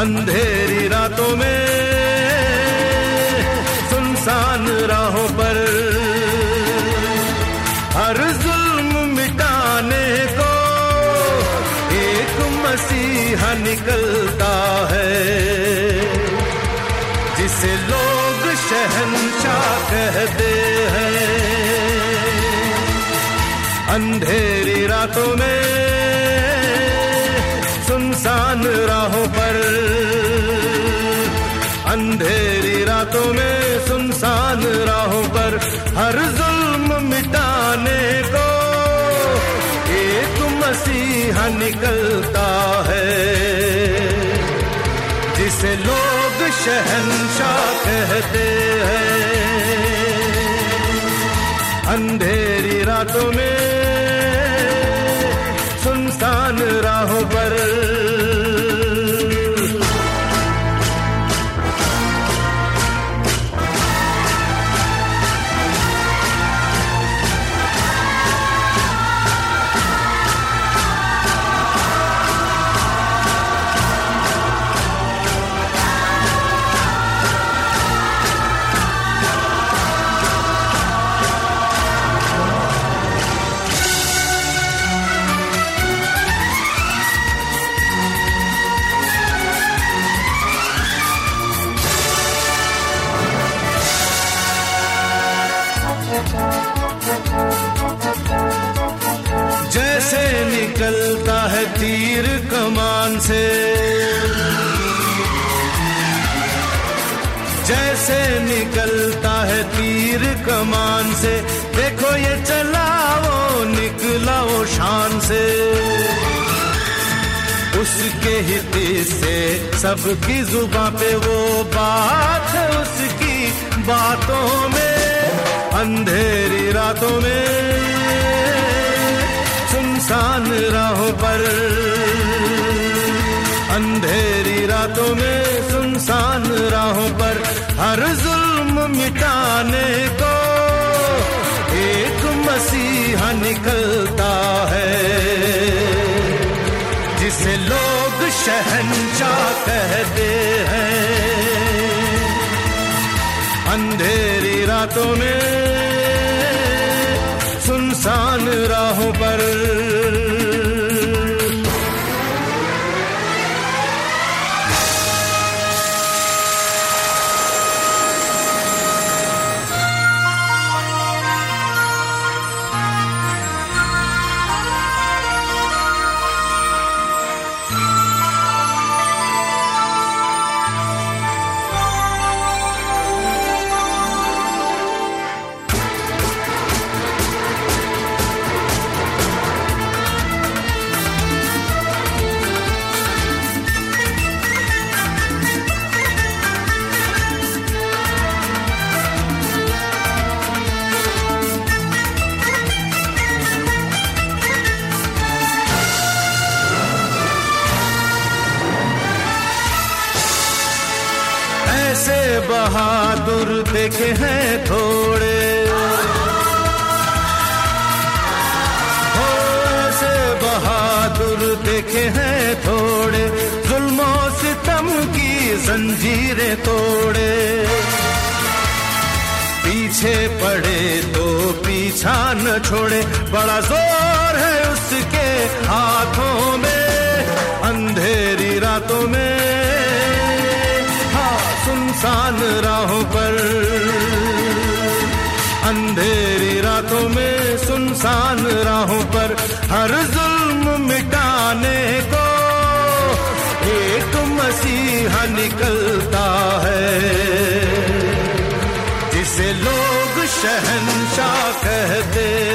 अंधेरी रातों में सुनसान राहों पर हर जुल्म मिटाने को एक मसीहा निकलता है, जिसे लोग शहंशाह कहते हैं। अंधेरी रातों में सुनसान राहों पर, अंधेरी रातों में सुनसान राहों पर हर जुल्म मिटाने को एक मसीहा निकलता है, जिसे लोग शहंशाह कहते हैं। अंधेरी रातों में सुनसान राहों पर जैसे निकलता है तीर कमान से, जैसे निकलता है तीर कमान से, देखो ये चला वो निकला वो शान से। उसके ही तीर से सबकी जुबां पे वो बात है, उसकी बातों में। अंधेरी रातों में सुनसान राहों पर, अंधेरी रातों में सुनसान राहों पर हर जुल्म मिटाने को एक मसीहा निकलता है, जिसे लोग शहंशाह कहते हैं। अंधेरी रातों में सुनसान राहों पर ऐसे बहादुर देखे हैं थोड़े, हो ऐसे बहादुर देखे हैं थोड़े, जुल्मों सितम की जंजीरें तोड़े। पीछे पड़े तो पीछा न छोड़े, बड़ा जोर है उसके हाथों में। अंधेरी रातों में सुनसान राहों पर, अंधेरी रातों में सुनसान राहों पर हर जुल्म मिटाने को एक मसीहा निकलता है, जिसे लोग शहंशाह कहते